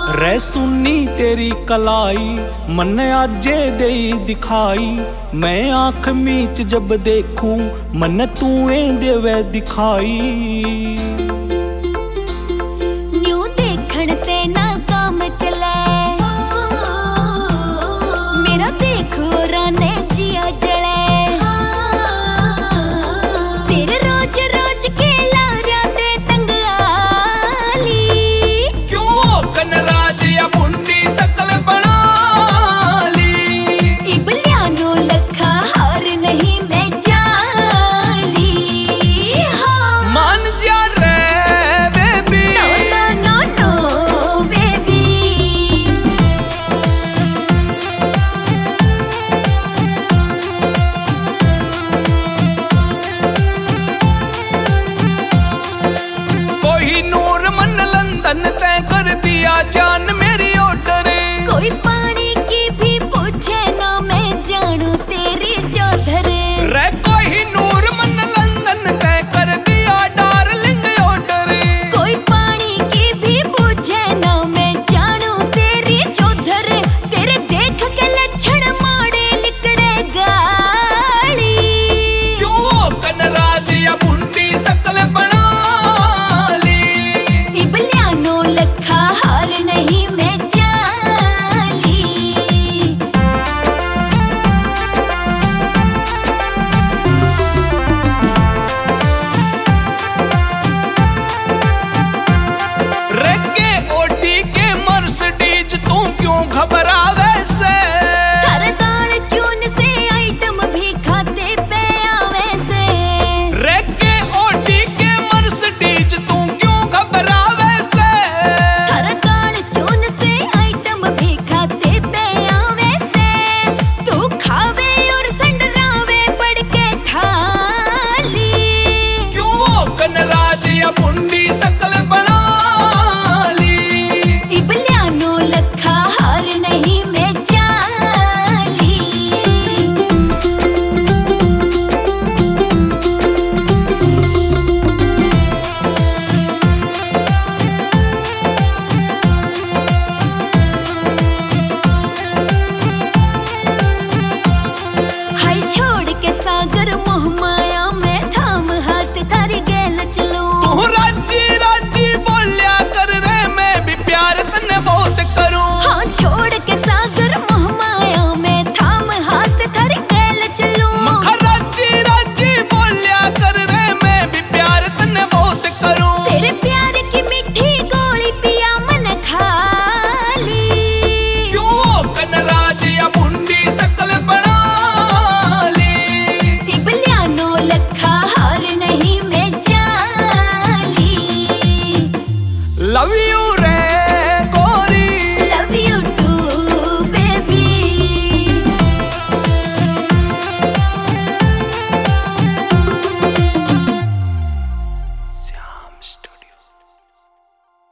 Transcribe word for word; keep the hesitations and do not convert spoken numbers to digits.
रे सुनी तेरी कलाई मन आजे दे दिखाई। मैं आंख मीच जब देखूं मन तू देवे दिखाई। न्यू देखण ते ना काम चले मेरा देखो राने जिया जले। तेरे रोज रोज के लारा दे तंगाली क्यों कनराज या बुंदी सकल बना ली। इबलियानो लखा हार नहीं मैं जाली। हाँ मान जा रे baby. No no no no baby. Kohinoor मन लंदन तय कर दिया जान मेरी ऑर्डर। कोई पानी की भी पूछे ना मैं जानू तेरी चौधर। रे कोहिनूर मन लंदन तय कर दिया डार्लिंग ऑर्डर। कोई पानी की भी पूछे ना मैं जानू तेरी चौधर। तेरे देख के लक्षण माड़े लिकड़े गाली। क्यों कनराज या बुंदी सकल बना ली। इबलियानो लखा हार नहीं मैं जाली। रे के ओडी के मर्सिडीज तू क्यों घबरावे से। कर दाल चून से आइटम भी खाते पे आवे से। रे के ओडी के मर्सिडीज तू क्यों घबरावे से। कर दाल चून से आइटम भी खाते पे आवे से। तू खावे और संडरावे पड़ के ठाली। क्यों कनराज या बुंदी सकल बना ली। इबलियानो लखा हार नहीं मैं जाली। हाय छोड़ के सागर मोह माया में थाम हाथ थारी गेल चलूं। तू राजी राजी बोलिया कर रे मैं भी प्यार तने बहुत करूं। हाँ छोड़ के सागर मोह माया में थाम हाथ थारी गेल चलूं। मखा राजी राजी बोलिया कर रे मैं भी प्यार तने बहुत करूं। तेरे प्यार की मीठी गोली पिया मन खाली। क्यों कनराज या बुंदी सकल बना ली। इबलियानो लखा हार नहीं मैं जाली। Love you